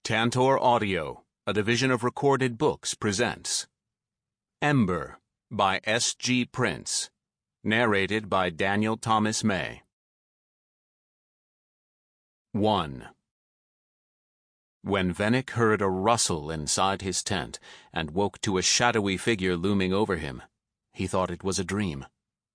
Tantor Audio, a division of Recorded Books, presents Ember by S. G. Prince, narrated by Daniel Thomas May. 1. When Venick heard a rustle inside his tent and woke to a shadowy figure looming over him, he thought it was a dream.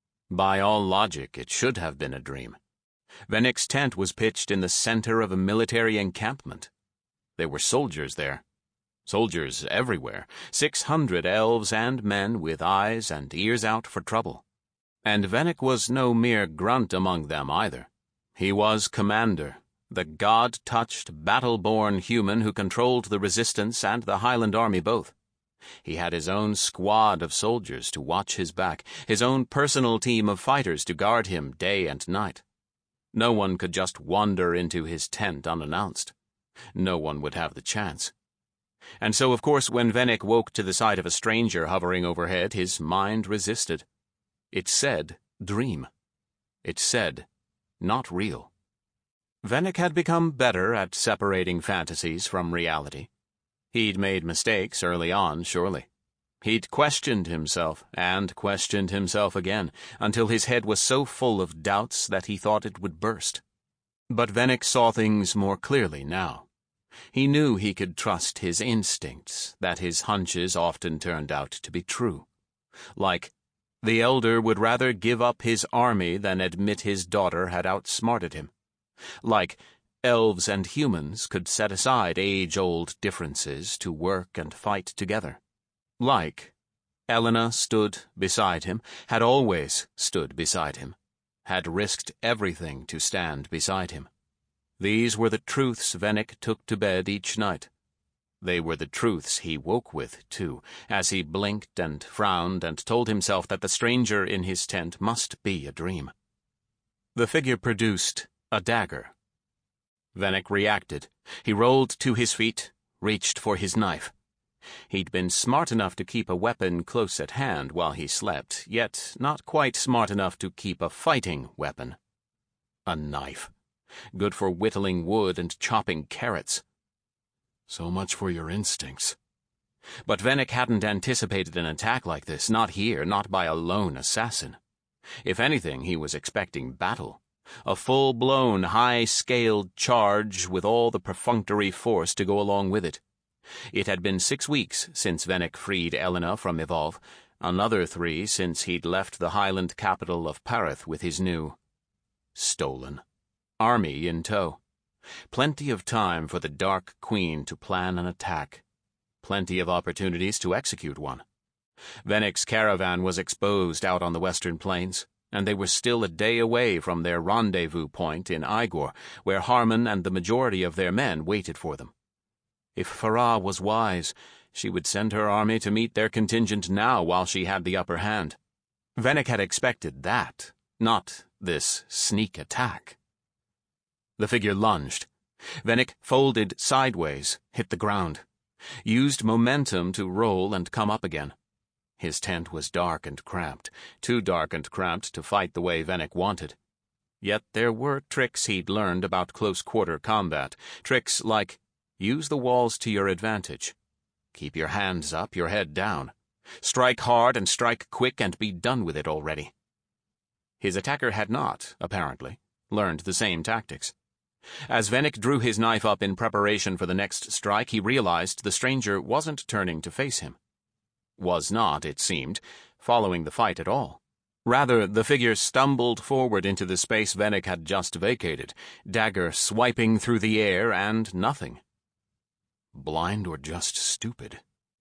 By all logic, it should have been a dream. Venick's tent was pitched in the center of a military encampment. There were soldiers there. Soldiers everywhere, 600 elves and men with eyes and ears out for trouble. And Venick was no mere grunt among them either. He was commander, the god-touched, battle-born human who controlled the Resistance and the Highland Army both. He had his own squad of soldiers to watch his back, his own personal team of fighters to guard him day and night. No one could just wander into his tent unannounced. No one would have the chance. And so, of course, when Venick woke to the sight of a stranger hovering overhead, his mind resisted. It said, dream. It said, not real. Venick had become better at separating fantasies from reality. He'd made mistakes early on, surely. He'd questioned himself, and questioned himself again, until his head was so full of doubts that he thought it would burst. But Venick saw things more clearly now. He knew he could trust his instincts, that his hunches often turned out to be true. Like, the elder would rather give up his army than admit his daughter had outsmarted him. Like, elves and humans could set aside age-old differences to work and fight together. Like, Elena stood beside him, had always stood beside him, had risked everything to stand beside him. These were the truths Venick took to bed each night. They were the truths he woke with, too, as he blinked and frowned and told himself that the stranger in his tent must be a dream. The figure produced a dagger. Venick reacted. He rolled to his feet, reached for his knife. He'd been smart enough to keep a weapon close at hand while he slept, yet not quite smart enough to keep a fighting weapon. A knife. Good for whittling wood and chopping carrots. So much for your instincts. But Venick hadn't anticipated an attack like this, not here, not by a lone assassin. If anything, he was expecting battle. A full-blown, high-scaled charge with all the perfunctory force to go along with it. It had been 6 weeks since Venick freed Elena from Evolve, another 3 since he'd left the Highland capital of Parith with his new stolen army in tow. Plenty of time for the Dark Queen to plan an attack. Plenty of opportunities to execute one. Venick's caravan was exposed out on the western plains, and they were still a day away from their rendezvous point in Igor, where Harmon and the majority of their men waited for them. If Farah was wise, she would send her army to meet their contingent now while she had the upper hand. Venick had expected that, not this sneak attack. The figure lunged. Venick folded sideways, hit the ground, used momentum to roll and come up again. His tent was dark and cramped, too dark and cramped to fight the way Venick wanted. Yet there were tricks he'd learned about close-quarter combat, tricks like use the walls to your advantage. Keep your hands up, your head down. Strike hard and strike quick and be done with it already. His attacker had not, apparently, learned the same tactics. As Venick drew his knife up in preparation for the next strike, he realized the stranger wasn't turning to face him. Was not, it seemed, following the fight at all. Rather, the figure stumbled forward into the space Venick had just vacated, dagger swiping through the air and nothing. Blind or just stupid?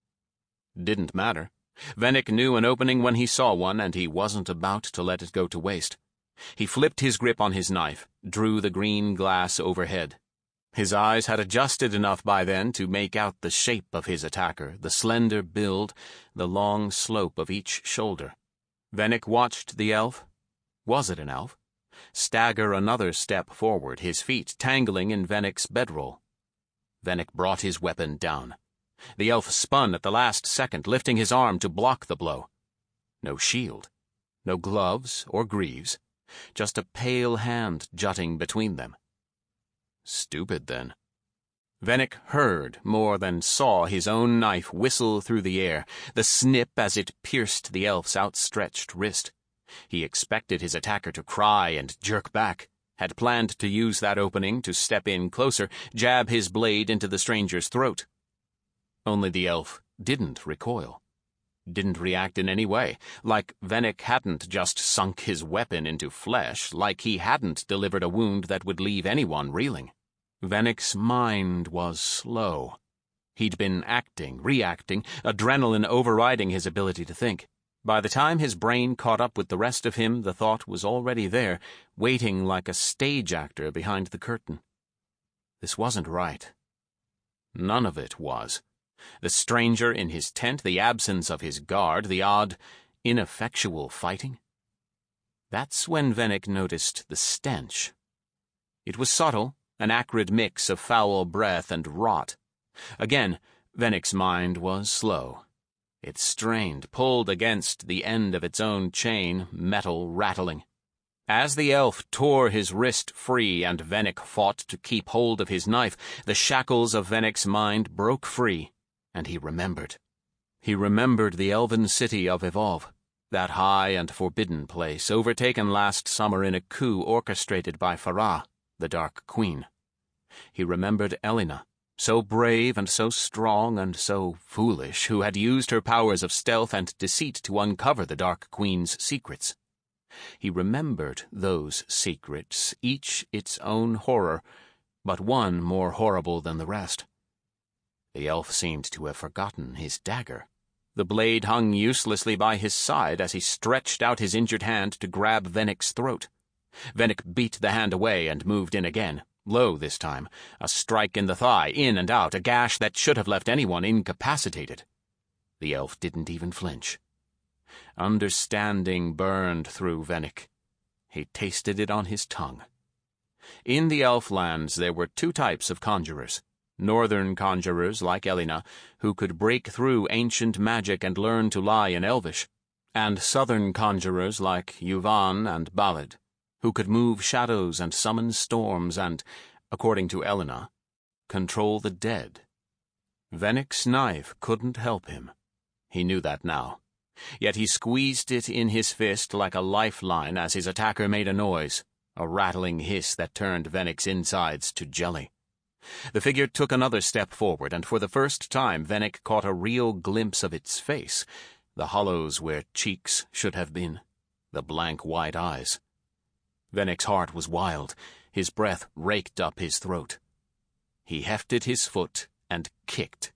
Didn't matter. Venick knew an opening when he saw one, and he wasn't about to let it go to waste. He flipped his grip on his knife, drew the green glass overhead. His eyes had adjusted enough by then to make out the shape of his attacker, the slender build, the long slope of each shoulder. Venick watched the elf, was it an elf, stagger another step forward, his feet tangling in Venick's bedroll. Venick brought his weapon down. The elf spun at the last second, lifting his arm to block the blow. No shield, no gloves or greaves, just a pale hand jutting between them. Stupid, then. Venek heard more than saw his own knife whistle through the air, the snip as it pierced the elf's outstretched wrist. He expected his attacker to cry and jerk back, had planned to use that opening to step in closer, jab his blade into the stranger's throat. Only the elf didn't recoil, didn't react in any way, like Venek hadn't just sunk his weapon into flesh, like he hadn't delivered a wound that would leave anyone reeling. Venek's mind was slow. He'd been acting, reacting, adrenaline overriding his ability to think. By the time his brain caught up with the rest of him, the thought was already there, waiting like a stage actor behind the curtain. This wasn't right. None of it was. The stranger in his tent, the absence of his guard, the odd, ineffectual fighting. That's when Venek noticed the stench. It was subtle, an acrid mix of foul breath and rot. Again, Venek's mind was slow. It strained, pulled against the end of its own chain, metal rattling. As the elf tore his wrist free and Venek fought to keep hold of his knife, the shackles of Venek's mind broke free, and he remembered. He remembered the elven city of Evolve, that high and forbidden place, overtaken last summer in a coup orchestrated by Farah, the Dark Queen. He remembered Elena, so brave and so strong and so foolish, who had used her powers of stealth and deceit to uncover the Dark Queen's secrets. He remembered those secrets, each its own horror, but one more horrible than the rest. The elf seemed to have forgotten his dagger. The blade hung uselessly by his side as he stretched out his injured hand to grab Venek's throat. Venek beat the hand away and moved in again, low this time, a strike in the thigh, in and out, a gash that should have left anyone incapacitated. The elf didn't even flinch. Understanding burned through Venek. He tasted it on his tongue. In the elf lands there were two types of conjurers. Northern conjurers like Elena, who could break through ancient magic and learn to lie in Elvish, and southern conjurers like Yuvan and Balad, who could move shadows and summon storms and, according to Elena, control the dead. Venek's knife couldn't help him. He knew that now. Yet he squeezed it in his fist like a lifeline as his attacker made a noise, a rattling hiss that turned Venek's insides to jelly. The figure took another step forward, and for the first time Venek caught a real glimpse of its face, the hollows where cheeks should have been, the blank white eyes. Venek's heart was wild. His breath raked up his throat. He hefted his foot and kicked.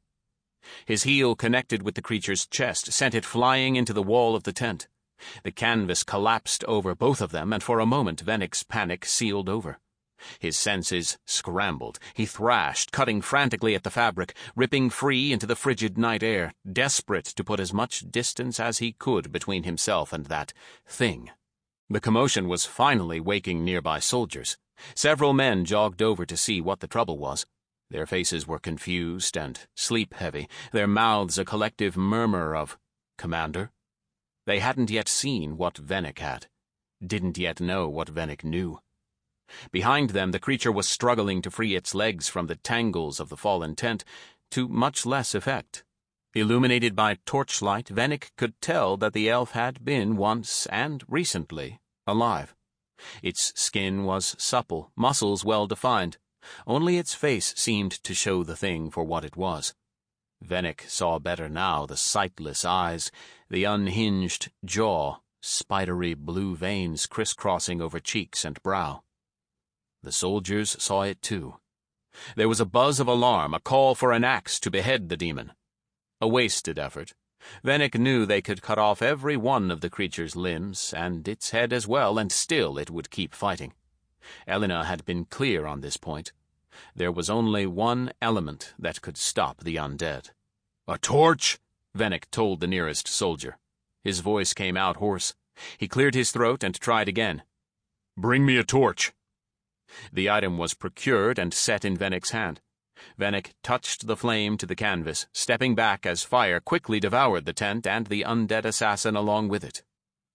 His heel connected with the creature's chest, sent it flying into the wall of the tent. The canvas collapsed over both of them, and for a moment Venek's panic sealed over. His senses scrambled. He thrashed, cutting frantically at the fabric, ripping free into the frigid night air, desperate to put as much distance as he could between himself and that thing. The commotion was finally waking nearby soldiers. Several men jogged over to see what the trouble was. Their faces were confused and sleep-heavy, their mouths a collective murmur of, "Commander?" They hadn't yet seen what Venek had, didn't yet know what Venek knew. Behind them, the creature was struggling to free its legs from the tangles of the fallen tent, to much less effect. Illuminated by torchlight, Venek could tell that the elf had been once, and recently, alive. Its skin was supple, muscles well-defined. Only its face seemed to show the thing for what it was. Venek saw better now, the sightless eyes, the unhinged jaw, spidery blue veins crisscrossing over cheeks and brow. The soldiers saw it too. There was a buzz of alarm, a call for an axe to behead the demon. A wasted effort. Venek knew they could cut off every one of the creature's limbs, and its head as well, and still it would keep fighting. Elena had been clear on this point. There was only one element that could stop the undead. "A torch!" Venek told the nearest soldier. His voice came out hoarse. He cleared his throat and tried again. "Bring me a torch." The item was procured and set in Venek's hand. Venek touched the flame to the canvas, stepping back as fire quickly devoured the tent and the undead assassin along with it.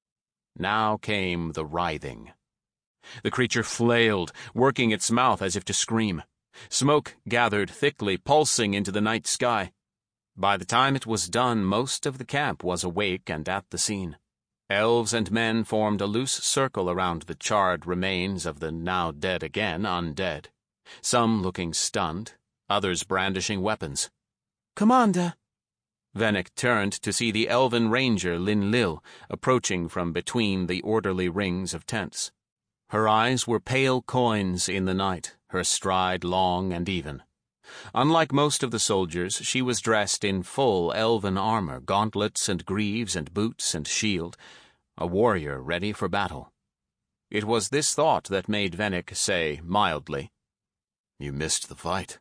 Now came the writhing. The creature flailed, working its mouth as if to scream. Smoke gathered thickly, pulsing into the night sky. By the time it was done, most of the camp was awake and at the scene. Elves and men formed a loose circle around the charred remains of the now dead again undead, some looking stunned, others brandishing weapons. "Commander!" Venick turned to see the elven ranger Lin-Lil approaching from between the orderly rings of tents. Her eyes were pale coins in the night, her stride long and even. Unlike most of the soldiers, she was dressed in full elven armor, gauntlets and greaves and boots and shield, a warrior ready for battle. It was this thought that made Venick say, mildly, "You missed the fight."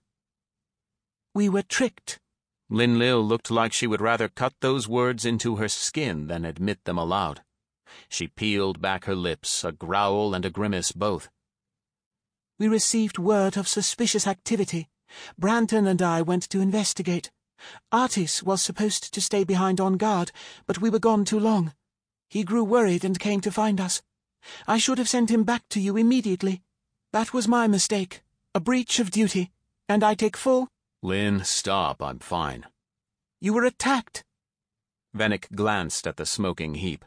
"We were tricked." Lin-Lil looked like she would rather cut those words into her skin than admit them aloud. She peeled back her lips, a growl and a grimace both. "We received word of suspicious activity. Branton and I went to investigate. Artis was supposed to stay behind on guard, but we were gone too long. He grew worried and came to find us. I should have sent him back to you immediately. That was my mistake, a breach of duty, and I take full—" "Lin, stop, I'm fine." "You were attacked." Venick glanced at the smoking heap.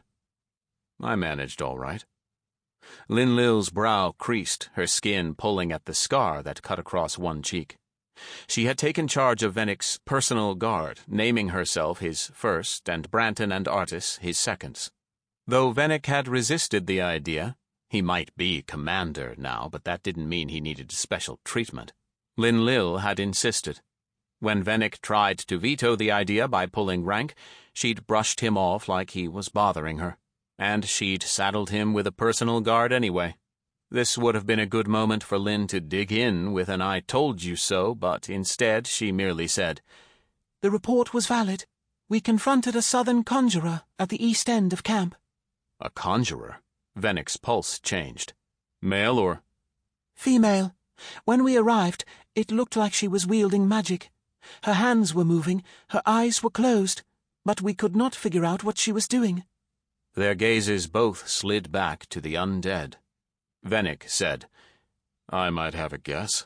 "I managed all right." Lin-Lil's brow creased, her skin pulling at the scar that cut across one cheek. She had taken charge of Venick's personal guard, naming herself his first and Branton and Artis his seconds. Though Venick had resisted the idea, he might be commander now, but that didn't mean he needed special treatment. Lin-Lil had insisted. When Venick tried to veto the idea by pulling rank, she'd brushed him off like he was bothering her, and she'd saddled him with a personal guard anyway. This would have been a good moment for Lin to dig in with an "I told you so," but instead she merely said, "The report was valid. We confronted a southern conjurer at the east end of camp." "A conjurer?" Venick's pulse changed. "Male or—" "Female. When we arrived, it looked like she was wielding magic. Her hands were moving, her eyes were closed, but we could not figure out what she was doing." Their gazes both slid back to the undead. Venick said, "I might have a guess."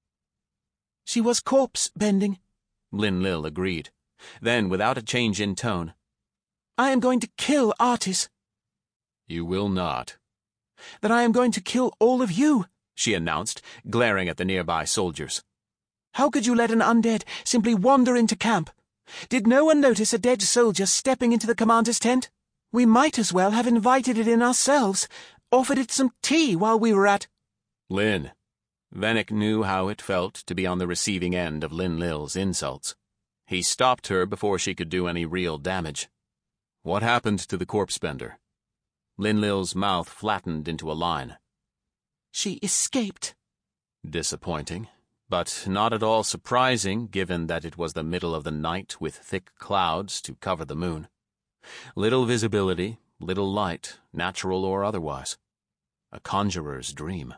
"She was corpse-bending," Lin-Lil agreed. Then, without a change in tone, "I am going to kill Artis." "You will not." "Then I am going to kill all of you," she announced, glaring at the nearby soldiers. "How could you let an undead simply wander into camp? Did no one notice a dead soldier stepping into the commander's tent? We might as well have invited it in ourselves, offered it some tea while we were at—" "Lin." Venick knew how it felt to be on the receiving end of Lin-Lil's insults. He stopped her before she could do any real damage. "What happened to the corpse-bender?" Lin-Lil's mouth flattened into a line. "She escaped." Disappointing, but not at all surprising given that it was the middle of the night with thick clouds to cover the moon. Little visibility, little light, natural or otherwise. A conjurer's dream.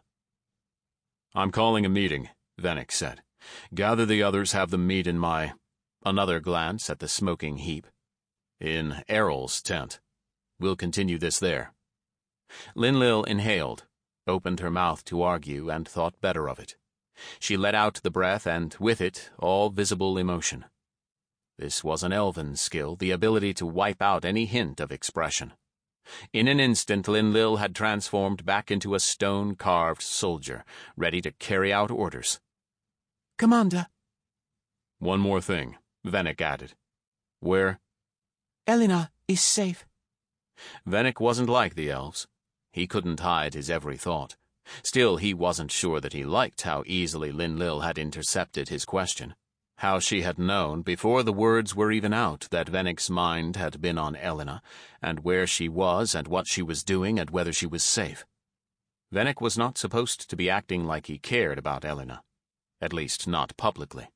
"I'm calling a meeting," Venick said. "Gather the others, have them meet in my—" another glance at the smoking heap. "In Errol's tent. We'll continue this there." Lin-Lil inhaled, opened her mouth to argue, and thought better of it. She let out the breath and, with it, all visible emotion. This was an elven skill, the ability to wipe out any hint of expression. In an instant, Lin-Lil had transformed back into a stone-carved soldier, ready to carry out orders. "Commander." "One more thing," Venick added. "Where?" "Elena is safe." Venick wasn't like the elves. He couldn't hide his every thought. Still, he wasn't sure that he liked how easily Lin-Lil had intercepted his question. How she had known, before the words were even out, that Venick's mind had been on Elena, and where she was and what she was doing and whether she was safe. Venick was not supposed to be acting like he cared about Elena. At least, not publicly.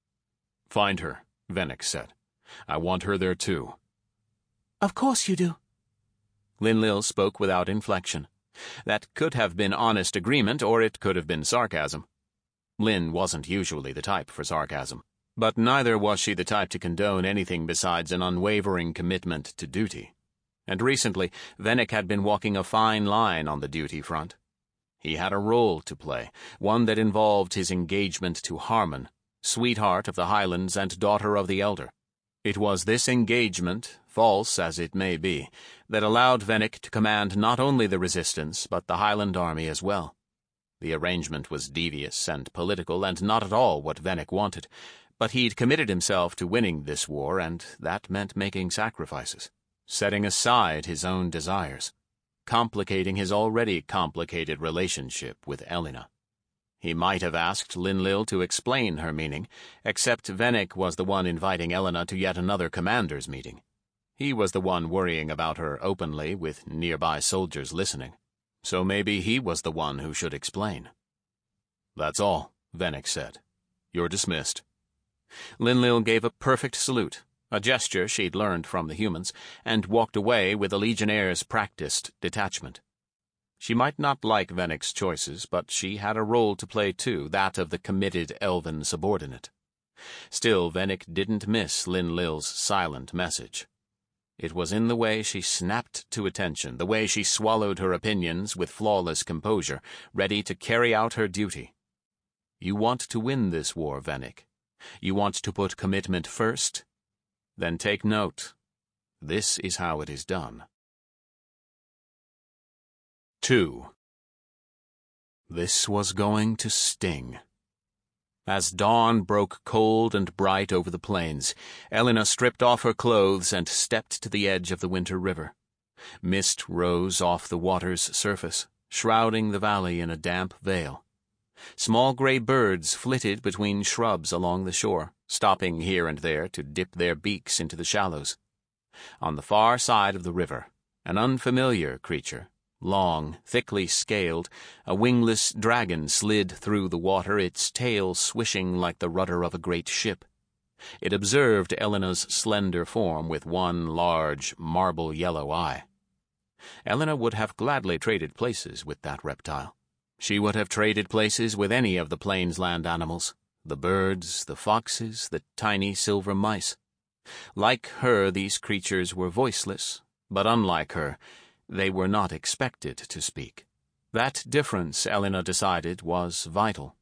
"Find her," Venick said. "I want her there too." "Of course you do." Lin-Lil spoke without inflection. That could have been honest agreement, or it could have been sarcasm. Lin wasn't usually the type for sarcasm. But neither was she the type to condone anything besides an unwavering commitment to duty. And recently, Venick had been walking a fine line on the duty front. He had a role to play, one that involved his engagement to Harmon, sweetheart of the Highlands and daughter of the Elder. It was this engagement, false as it may be, that allowed Vennick to command not only the resistance but the Highland army as well. The arrangement was devious and political and not at all what Vennick wanted, but he'd committed himself to winning this war, and that meant making sacrifices, setting aside his own desires, complicating his already complicated relationship with Elena. He might have asked Linlil to explain her meaning, except Vennick was the one inviting Elena to yet another commander's meeting. He was the one worrying about her openly, with nearby soldiers listening. So maybe he was the one who should explain. "That's all," Vennick said. "You're dismissed." Linlil gave a perfect salute, a gesture she'd learned from the humans, and walked away with a Legionnaire's practiced detachment. She might not like Vennick's choices, but she had a role to play too, that of the committed elven subordinate. Still, Vennick didn't miss Linlil's silent message. It was in the way she snapped to attention, the way she swallowed her opinions with flawless composure, ready to carry out her duty. You want to win this war, Vennick. You want to put commitment first? Then take note. This is how it is done. 2. This was going to sting. As dawn broke cold and bright over the plains, Elena stripped off her clothes and stepped to the edge of the winter river. Mist rose off the water's surface, shrouding the valley in a damp veil. Small gray birds flitted between shrubs along the shore, stopping here and there to dip their beaks into the shallows. On the far side of the river, an unfamiliar creature, long, thickly scaled, a wingless dragon slid through the water, its tail swishing like the rudder of a great ship. It observed Elena's slender form with one large, marble-yellow eye. Elena would have gladly traded places with that reptile. She would have traded places with any of the plainsland animals, the birds, the foxes, the tiny silver mice. Like her, these creatures were voiceless, but unlike her, they were not expected to speak. That difference, Elena decided, was vital.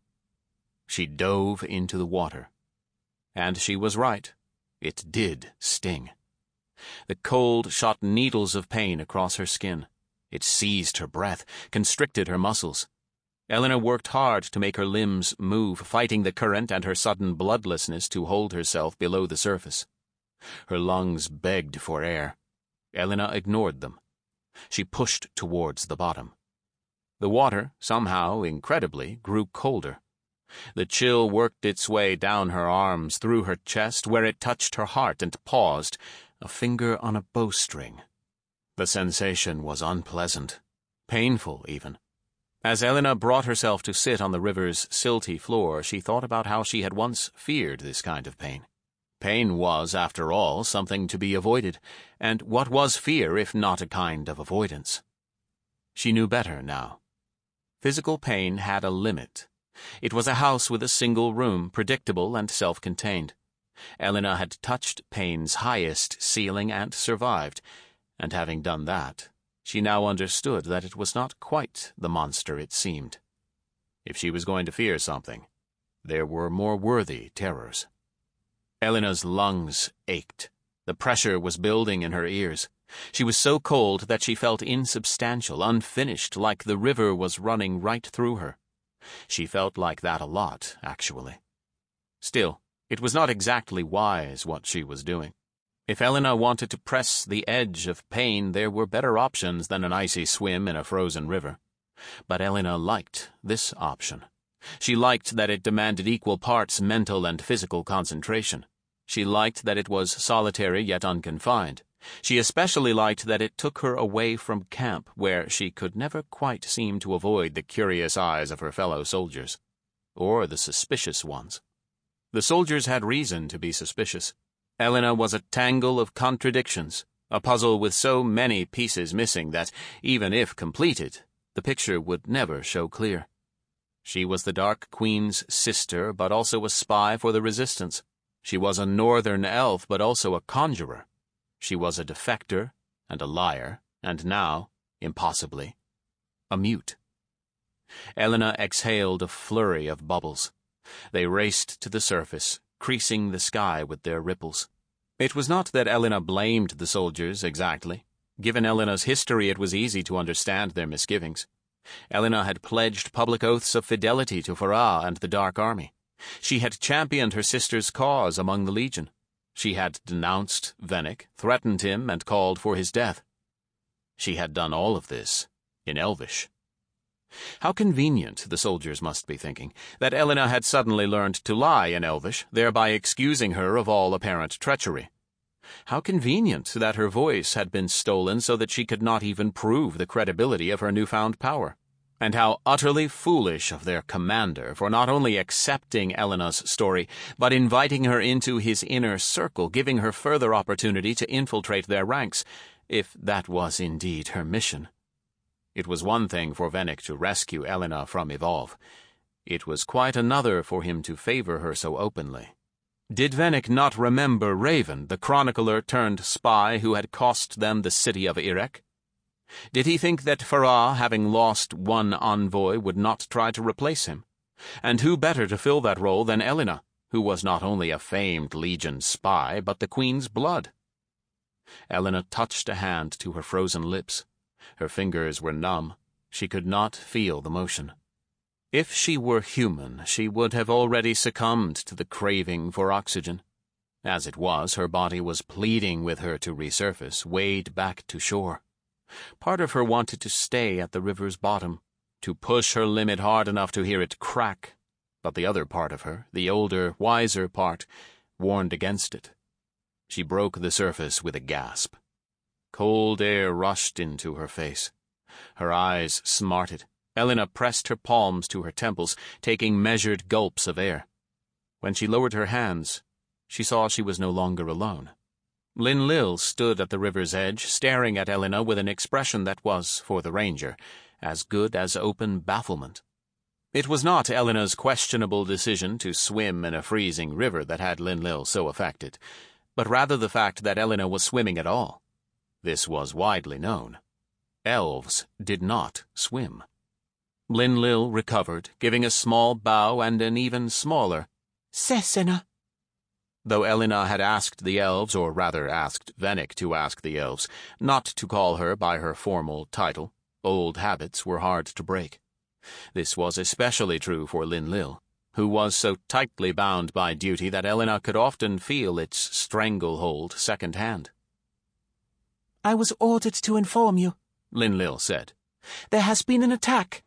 She dove into the water. And she was right. It did sting. The cold shot needles of pain across her skin. It seized her breath, constricted her muscles. Elena worked hard to make her limbs move, fighting the current and her sudden bloodlessness to hold herself below the surface. Her lungs begged for air. Elena ignored them. She pushed towards the bottom. The water, somehow, incredibly, grew colder. The chill worked its way down her arms, through her chest, where it touched her heart and paused, a finger on a bowstring. The sensation was unpleasant, painful even. As Elena brought herself to sit on the river's silty floor, she thought about how she had once feared this kind of pain. Pain was, after all, something to be avoided, and what was fear if not a kind of avoidance? She knew better now. Physical pain had a limit. It was a house with a single room, predictable and self-contained. Elena had touched pain's highest ceiling and survived, and having done that, she now understood that it was not quite the monster it seemed. If she was going to fear something, there were more worthy terrors. Elena's lungs ached. The pressure was building in her ears. She was so cold that she felt insubstantial, unfinished, like the river was running right through her. She felt like that a lot, actually. Still, it was not exactly wise what she was doing. If Elena wanted to press the edge of pain, there were better options than an icy swim in a frozen river. But Elena liked this option. She liked that it demanded equal parts mental and physical concentration. She liked that it was solitary yet unconfined. She especially liked that it took her away from camp, where she could never quite seem to avoid the curious eyes of her fellow soldiers, or the suspicious ones. The soldiers had reason to be suspicious. Elena was a tangle of contradictions, a puzzle with so many pieces missing that, even if completed, the picture would never show clear. She was the Dark Queen's sister, but also a spy for the Resistance. She was a northern elf, but also a conjurer. She was a defector and a liar, and now, impossibly, a mute. Elena exhaled a flurry of bubbles. They raced to the surface, creasing the sky with their ripples. It was not that Elena blamed the soldiers exactly. Given Elena's history, it was easy to understand their misgivings. Elena had pledged public oaths of fidelity to Farah and the Dark Army. She had championed her sister's cause among the Legion. She had denounced Venick, threatened him, and called for his death. She had done all of this in Elvish. How convenient, the soldiers must be thinking, that Elena had suddenly learned to lie in Elvish, thereby excusing her of all apparent treachery. How convenient that her voice had been stolen so that she could not even prove the credibility of her newfound power. And how utterly foolish of their commander for not only accepting Elena's story, but inviting her into his inner circle, giving her further opportunity to infiltrate their ranks, if that was indeed her mission. It was one thing for Venick to rescue Elena from Evolve. It was quite another for him to favor her so openly. Did Venick not remember Raven, the chronicler turned spy who had cost them the city of Irek? Did he think that Farah, having lost one envoy, would not try to replace him? And who better to fill that role than Elena, who was not only a famed Legion spy, but the Queen's blood? Elena touched a hand to her frozen lips. Her fingers were numb. She could not feel the motion. If she were human, she would have already succumbed to the craving for oxygen. As it was, her body was pleading with her to resurface, wade back to shore. Part of her wanted to stay at the river's bottom, to push her limit hard enough to hear it crack, but the other part of her, the older, wiser part, warned against it. She broke the surface with a gasp. Cold air rushed into her face. Her eyes smarted. Elena pressed her palms to her temples, taking measured gulps of air. When she lowered her hands, she saw she was no longer alone. Lin-Lil stood at the river's edge, staring at Elena with an expression that was, for the ranger, as good as open bafflement. It was not Elena's questionable decision to swim in a freezing river that had Lin-Lil so affected, but rather the fact that Elena was swimming at all. This was widely known. Elves did not swim. Lin-Lil recovered, giving a small bow and an even smaller Cessena. Though Elena had asked the elves, or rather asked Venick to ask the elves, not to call her by her formal title, old habits were hard to break. This was especially true for Lin-Lil, who was so tightly bound by duty that Elena could often feel its stranglehold second-hand. "I was ordered to inform you," Lin-Lil said. "There has been an attack."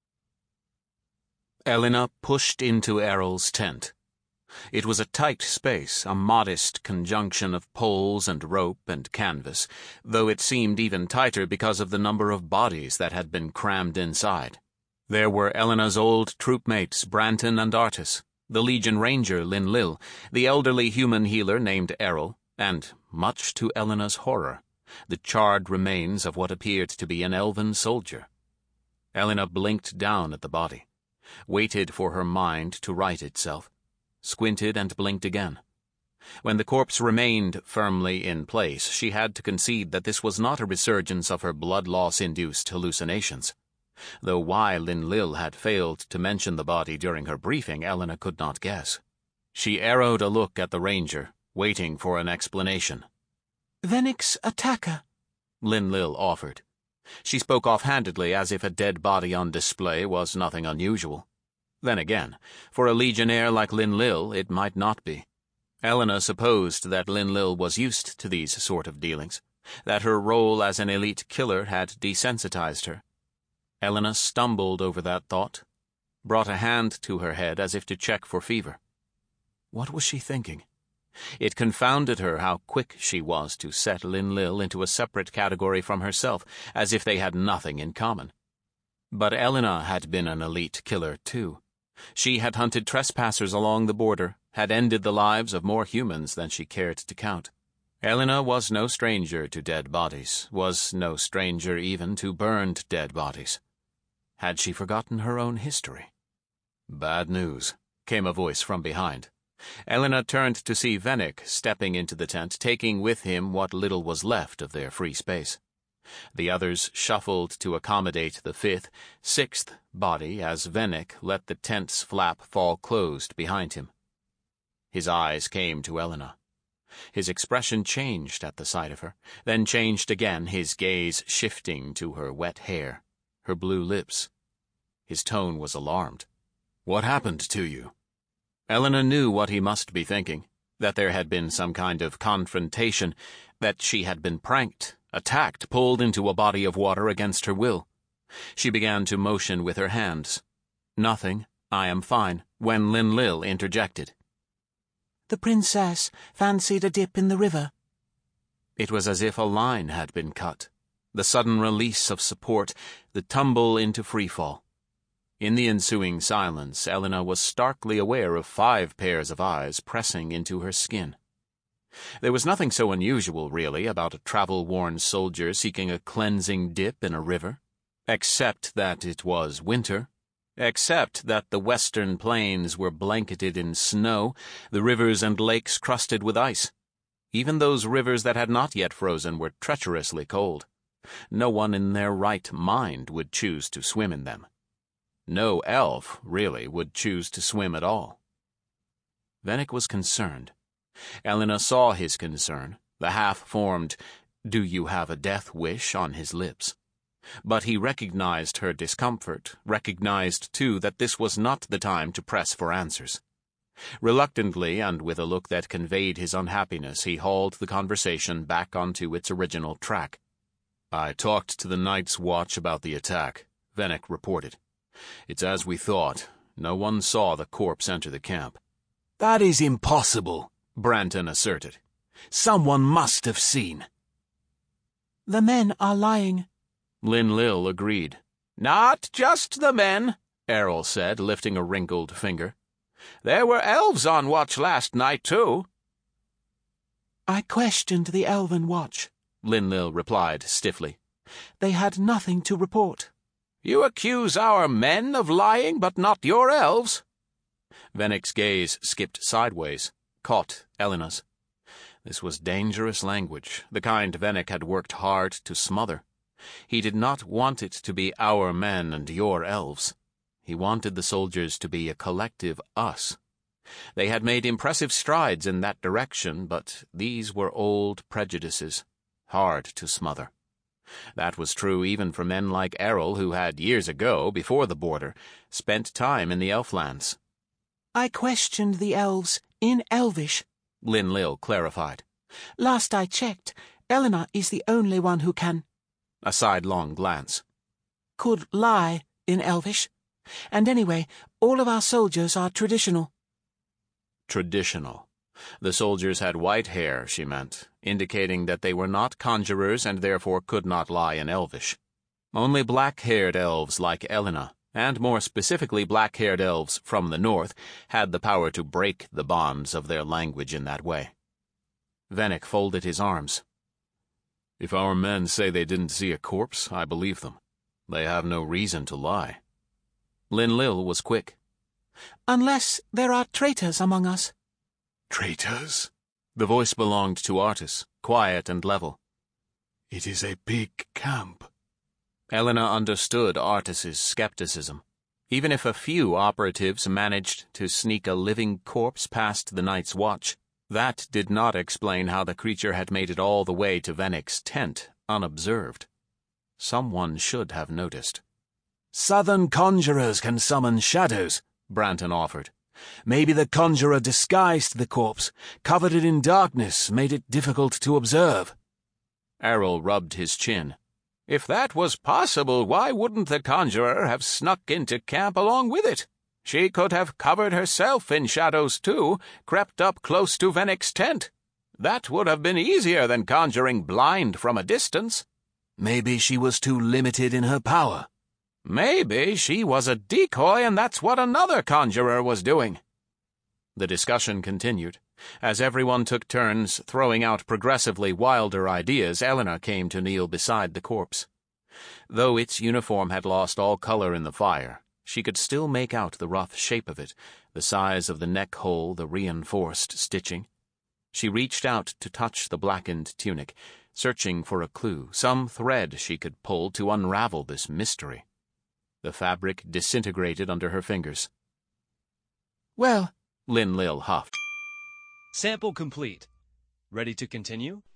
Elena pushed into Errol's tent. It was a tight space, a modest conjunction of poles and rope and canvas, though it seemed even tighter because of the number of bodies that had been crammed inside. There were Elena's old troopmates, Branton and Artis, the Legion Ranger, Lin-Lil, the elderly human healer named Errol, and, much to Elena's horror, the charred remains of what appeared to be an elven soldier. Elena blinked down at the body, waited for her mind to right itself, squinted and blinked again. When the corpse remained firmly in place, she had to concede that this was not a resurgence of her blood-loss-induced hallucinations. Though why Lin-Lil had failed to mention the body during her briefing, Elena could not guess. She arrowed a look at the ranger, waiting for an explanation. "Venick's attacker," Lin-Lil offered. She spoke offhandedly, as if a dead body on display was nothing unusual. Then again, for a legionnaire like Lin-Lil, it might not be. Elena supposed that Lin-Lil was used to these sort of dealings, that her role as an elite killer had desensitized her. Elena stumbled over that thought, brought a hand to her head as if to check for fever. What was she thinking? It confounded her how quick she was to set Lin-Lil into a separate category from herself, as if they had nothing in common. But Elena had been an elite killer, too. She had hunted trespassers along the border, had ended the lives of more humans than she cared to count. Elena was no stranger to dead bodies, was no stranger even to burned dead bodies. Had she forgotten her own history? "Bad news," came a voice from behind. Elena turned to see Venick stepping into the tent, taking with him what little was left of their free space. The others shuffled to accommodate the fifth, sixth body as Venick let the tent's flap fall closed behind him. His eyes came to Elena. His expression changed at the sight of her, then changed again, his gaze shifting to her wet hair, her blue lips. His tone was alarmed. "What happened to you?" Elena knew what he must be thinking, that there had been some kind of confrontation, that she had been pranked, attacked, pulled into a body of water against her will. She began to motion with her hands. "Nothing, I am fine," when Linlil interjected. "The princess fancied a dip in the river." It was as if a line had been cut. The sudden release of support, the tumble into freefall. In the ensuing silence, Elena was starkly aware of 5 pairs of eyes pressing into her skin. There was nothing so unusual, really, about a travel-worn soldier seeking a cleansing dip in a river, except that it was winter, except that the western plains were blanketed in snow, the rivers and lakes crusted with ice. Even those rivers that had not yet frozen were treacherously cold. No one in their right mind would choose to swim in them. No elf, really, would choose to swim at all. Venick was concerned. Elena saw his concern, the half-formed, "Do you have a death wish?" on his lips. But he recognized her discomfort, recognized, too, that this was not the time to press for answers. Reluctantly, and with a look that conveyed his unhappiness, he hauled the conversation back onto its original track. "I talked to the Night's Watch about the attack," Venick reported. "It's as we thought. No one saw the corpse enter the camp." "That is impossible," Branton asserted. "Someone must have seen." "The men are lying," Linlil agreed. "Not just the men," Errol said, lifting a wrinkled finger. "There were elves on watch last night, too." "I questioned the Elven Watch," Linlil replied stiffly. "They had nothing to report." "You accuse our men of lying, but not your elves?" Venick's gaze skipped sideways, caught Elena's. This was dangerous language, the kind Venick had worked hard to smother. He did not want it to be our men and your elves. He wanted the soldiers to be a collective us. They had made impressive strides in that direction, but these were old prejudices, hard to smother. That was true even for men like Errol, who had years ago, before the border, spent time in the Elflands. "I questioned the elves in Elvish," Linlil clarified. "Last I checked, Elena is the only one who can—" A sidelong glance. "could lie in Elvish. And anyway, all of our soldiers are traditional." Traditional. The soldiers had white hair, she meant, indicating that they were not conjurers and therefore could not lie in Elvish. Only black-haired elves like Elena, and more specifically black-haired elves from the north, had the power to break the bonds of their language in that way. Venick folded his arms. "If our men say they didn't see a corpse, I believe them. They have no reason to lie." Linlil was quick. "Unless there are traitors among us." "Traitors?" The voice belonged to Artis, quiet and level. "It is a big camp." Elena understood Artis's skepticism. Even if a few operatives managed to sneak a living corpse past the Night's Watch, that did not explain how the creature had made it all the way to Venick's tent, unobserved. Someone should have noticed. "Southern conjurers can summon shadows," Branton offered. "Maybe the conjurer disguised the corpse, covered it in darkness, made it difficult to observe." Errol rubbed his chin. "If that was possible, why wouldn't the conjurer have snuck into camp along with it? She could have covered herself in shadows, too, crept up close to Venick's tent. That would have been easier than conjuring blind from a distance." "Maybe she was too limited in her power." "Maybe she was a decoy and that's what another conjurer was doing." The discussion continued. As everyone took turns throwing out progressively wilder ideas, Elena came to kneel beside the corpse. Though its uniform had lost all color in the fire, she could still make out the rough shape of it, the size of the neck hole, the reinforced stitching. She reached out to touch the blackened tunic, searching for a clue, some thread she could pull to unravel this mystery. The fabric disintegrated under her fingers. Well, Lin-Lil huffed. Sample complete. Ready to continue?